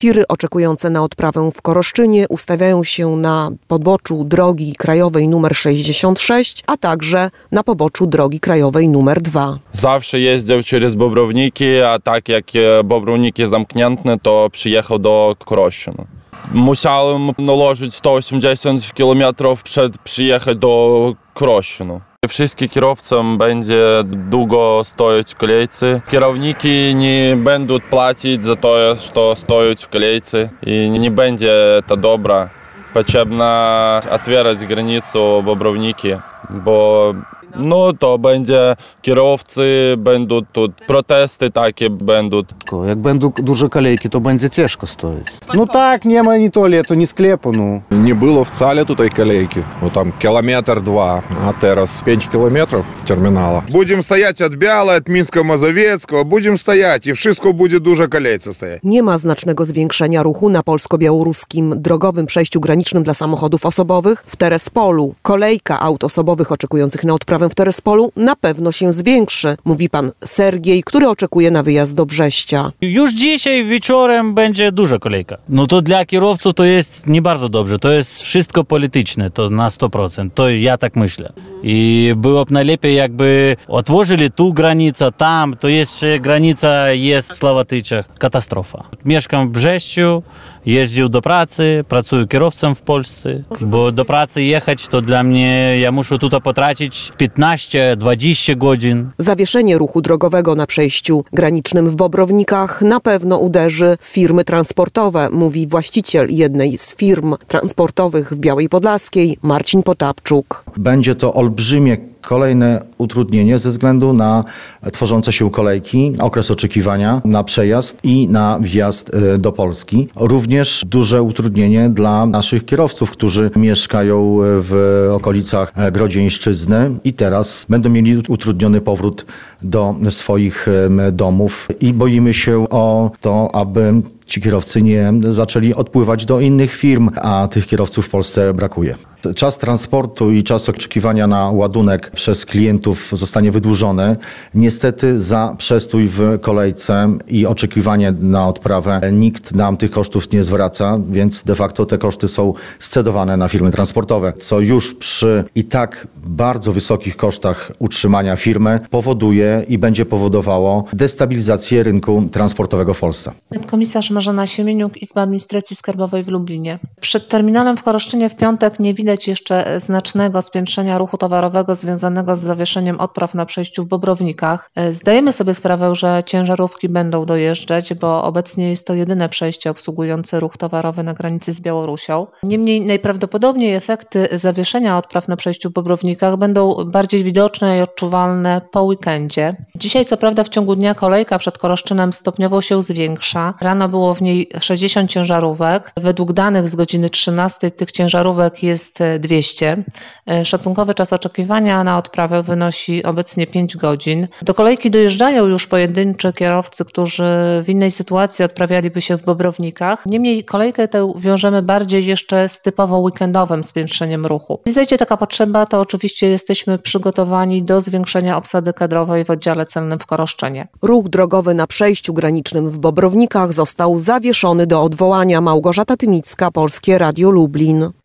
Tiry oczekujące na odprawę w Koroszczynie ustawiają się na poboczu drogi krajowej nr 66, a także na poboczu drogi krajowej nr 2. Zawsze jeździł przez Bobrowniki, a tak jak Bobrowniki zamknięte, to przyjechał do Koroszczyny. Musiałem nałożyć 180 km przed przyjechać do Koroszczyny. Wszystkim kierowcom będzie długo stoić w kolejce. Kierowniki nie będą płacić za to, że stoją w kolejce i nie będzie to dobre. Potrzebno otwierać granicę Bobrowniki, bo to będzie kierowcy, będą tu protesty takie będą. Jak będą duże kolejki, to będzie ciężko stoić. Tak, nie ma ni tualetu, ni sklepu. Nie było wcale tutaj kolejki, bo tam 1-2 km, a teraz 5 km terminala. Будем стоять od Białej, od Mińska Mazowieckiego, будем стоять i wszystko będzie duża kolejka stoять. Nie ma znacznego zwiększenia ruchu na polsko-białoruskim drogowym przejściu granicznym dla samochodów osobowych w Terespolu. Kolejka aut osobowych oczekujących na odprawę w Terespolu na pewno się zwiększy, mówi pan Sergiej, który oczekuje na wyjazd do Brześcia. Już dzisiaj wieczorem będzie duża kolejka. To dla kierowców to jest nie bardzo dobrze. To jest wszystko polityczne, to na 100%. To ja tak myślę. I byłoby najlepiej, jakby otworzyli tu granicę, tam, to jeszcze granica jest w Sławatyczach. Katastrofa. Mieszkam w Brześciu, jeździł do pracy, pracuję kierowcą w Polsce, bo do pracy jechać to dla mnie, ja muszę tutaj potracić 15-20 godzin. Zawieszenie ruchu drogowego na przejściu granicznym w Bobrownikach na pewno uderzy w firmy transportowe, mówi właściciel jednej z firm transportowych w Białej Podlaskiej, Marcin Potapczuk. Będzie to olbrzymie kolejne utrudnienie ze względu na tworzące się kolejki, okres oczekiwania na przejazd i na wjazd do Polski. Również duże utrudnienie dla naszych kierowców, którzy mieszkają w okolicach Grodzieńszczyzny i teraz będą mieli utrudniony powrót do swoich domów i boimy się o to, aby ci kierowcy nie zaczęli odpływać do innych firm, a tych kierowców w Polsce brakuje. Czas transportu i czas oczekiwania na ładunek przez klientów zostanie wydłużony. Niestety za przestój w kolejce i oczekiwanie na odprawę nikt nam tych kosztów nie zwraca, więc de facto te koszty są scedowane na firmy transportowe, co już przy i tak bardzo wysokich kosztach utrzymania firmy powoduje i będzie powodowało destabilizację rynku transportowego w Polsce. Komisarz Marzena Siemieniuk, Izba Administracji Skarbowej w Lublinie. Przed terminalem w Koroszczynie w piątek nie widać jeszcze znacznego spiętrzenia ruchu towarowego związanego z zawieszeniem odpraw na przejściu w Bobrownikach. Zdajemy sobie sprawę, że ciężarówki będą dojeżdżać, bo obecnie jest to jedyne przejście obsługujące ruch towarowy na granicy z Białorusią. Niemniej najprawdopodobniej efekty zawieszenia odpraw na przejściu w Bobrownikach będą bardziej widoczne i odczuwalne po weekendzie. Dzisiaj co prawda w ciągu dnia kolejka przed Koroszczynem stopniowo się zwiększa. Rano było w niej 60 ciężarówek. Według danych z godziny 13 tych ciężarówek jest 200. Szacunkowy czas oczekiwania na odprawę wynosi obecnie 5 godzin. Do kolejki dojeżdżają już pojedynczy kierowcy, którzy w innej sytuacji odprawialiby się w Bobrownikach. Niemniej kolejkę tę wiążemy bardziej jeszcze z typowo weekendowym spiętrzeniem ruchu. Jeśli zajdzie taka potrzeba, to oczywiście jesteśmy przygotowani do zwiększenia obsady kadrowej w oddziale celnym w Koroszczynie. Ruch drogowy na przejściu granicznym w Bobrownikach został zawieszony do odwołania. Małgorzata Tymicka, Polskie Radio Lublin.